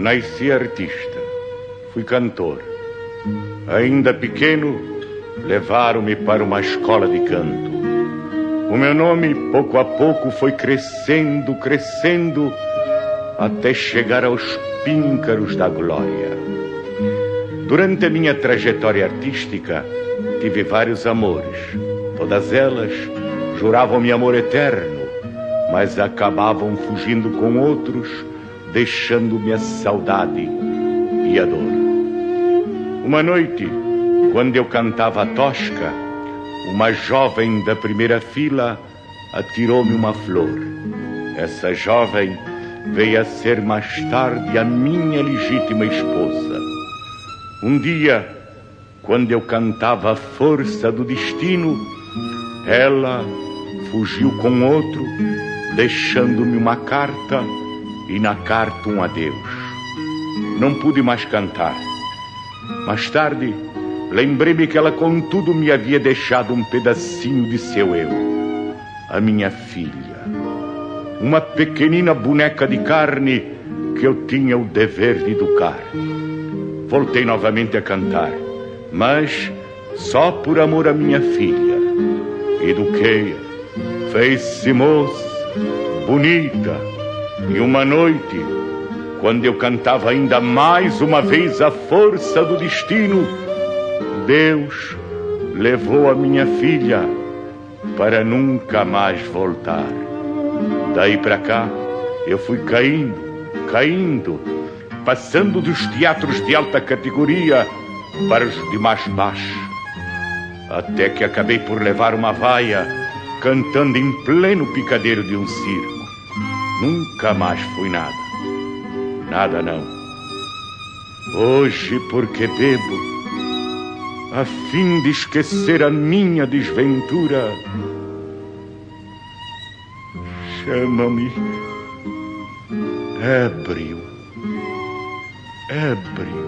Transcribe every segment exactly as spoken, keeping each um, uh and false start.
Nasci artista, fui cantor. Ainda pequeno, levaram-me para uma escola de canto. O meu nome, pouco a pouco, foi crescendo, crescendo, até chegar aos píncaros da glória. Durante a minha trajetória artística, tive vários amores. Todas elas juravam-me amor eterno, mas acabavam fugindo com outros, deixando-me a saudade e a dor. Uma noite, quando eu cantava a tosca, uma jovem da primeira fila atirou-me uma flor. Essa jovem veio a ser mais tarde a minha legítima esposa. Um dia, quando eu cantava a força do destino, ela fugiu com outro, deixando-me uma carta e na carta um adeus. Não pude mais cantar. Mais tarde, lembrei-me que ela contudo me havia deixado um pedacinho de seu eu, a minha filha, uma pequenina boneca de carne que eu tinha o dever de educar. Voltei novamente a cantar, mas só por amor à minha filha. Eduquei-a, fez-se moça, bonita, e uma noite, quando eu cantava ainda mais uma vez a força do destino, Deus levou a minha filha para nunca mais voltar. Daí para cá, eu fui caindo, caindo, passando dos teatros de alta categoria para os de mais baixo, até que acabei por levar uma vaia cantando em pleno picadeiro de um circo. Nunca mais fui nada. Nada não. Hoje, porque bebo, a fim de esquecer a minha desventura, chama-me ébrio, ébrio.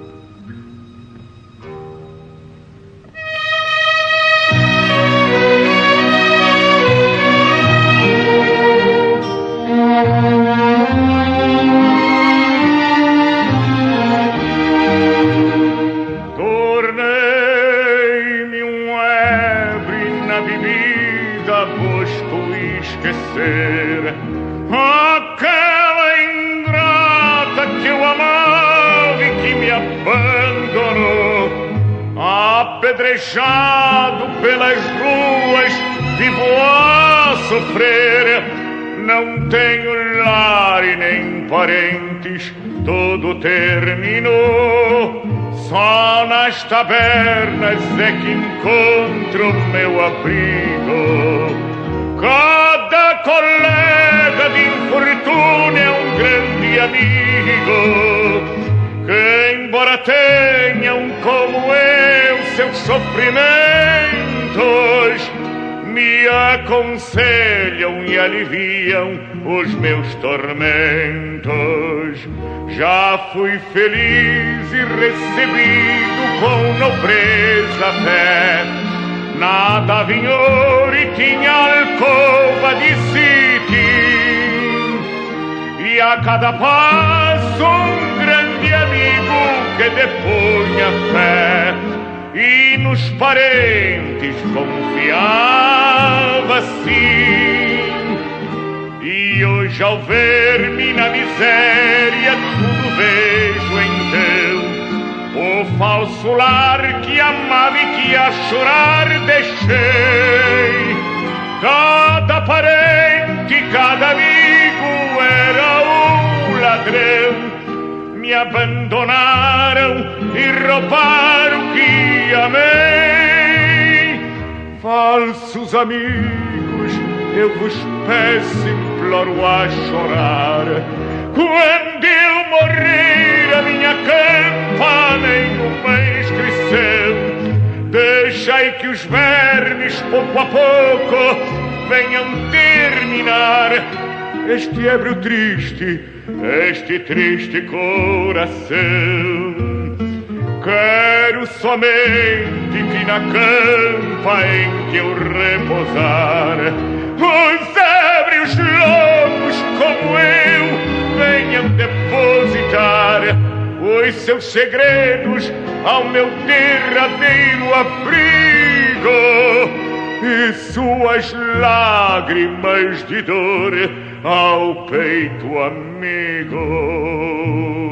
Aquela ingrata que eu amava e que me abandonou, apedrejado pelas ruas, vivo a sofrer. Não tenho lar e nem parentes, tudo terminou. Só nas tabernas é que encontro meu abrigo. Cada colega de infortúnio é um grande amigo, que embora tenham como eu seus sofrimentos, me aconselham e aliviam os meus tormentos. Já fui feliz e recebido com nobreza fé. Nada vinha ouro e tinha alcova de cetim, e a cada passo um grande amigo que depunha fé, e nos parentes confiava sim. E hoje ao ver-me na miséria tudo vejo então o falso lar que amava e que a chorar deixei. Cada parente, cada amigo era um ladrão. Me abandonaram e roubaram o que amei. Falsos amigos, eu vos peço, imploro a chorar. Quando eu morrer, a minha campana em uma inscrição, deixai que os vermes pouco a pouco venham terminar este ébrio triste, este triste coração. Quero somente que na campa em que eu repousar, os ébrios loucos como eu venham depositar os seus segredos ao meu derradeiro abrigo e suas lágrimas de dor ao peito amigo.